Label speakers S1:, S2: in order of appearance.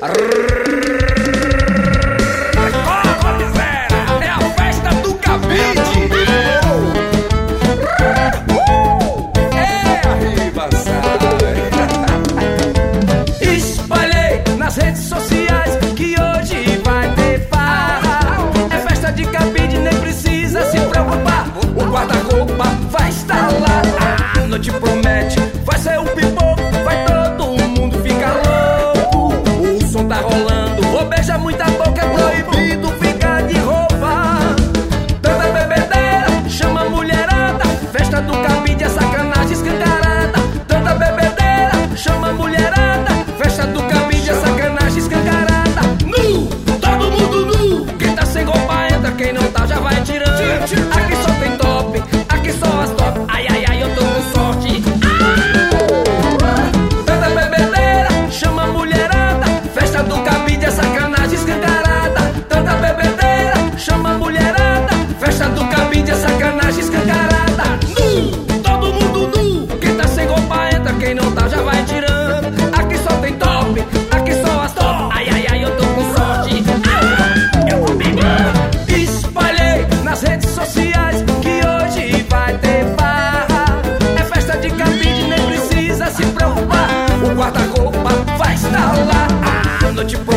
S1: É a festa do cabide. É a ribaçada. Espalhei nas redes sociais que hoje vai ter farra. É festa de cabide, nem precisa se preocupar. O guarda-roupa vai estar lá. A noite promete, vai ser um pipoco. Vai todo mundo ficar louco. O som tá rolando, vou beijar muita boca. É proibido ficar de roupa. Tanta bebedeira, chama a mulherada. Festa do cabide é sacanagem escancarada. Tanta bebedeira, chama a mulherada. Festa do cabide é sacanagem escancarada. Nu, todo mundo nu. Quem tá sem roupa entra, quem não tá já vai tirando. Aqui só tem top, aqui só as top. Ai, ai, ai, eu tô com sorte. Tanta bebedeira, chama a mulherada. Festa do cabide é sacanagem escancarada. Tanta bebedeira, chama a mulherada. Festa do cabide é sacanagem escancarada. Nu, todo mundo nu. Quem tá sem roupa entra, quem não tá já vai tirando. Aqui só tem top, aqui só as top. Ai, ai, ai, eu tô com sorte. Eu vou beber. Espalhei nas redes sociais que hoje vai ter farra. É festa de cabide, nem precisa se preocupar. O guarda-roupa vai estar lá. A noite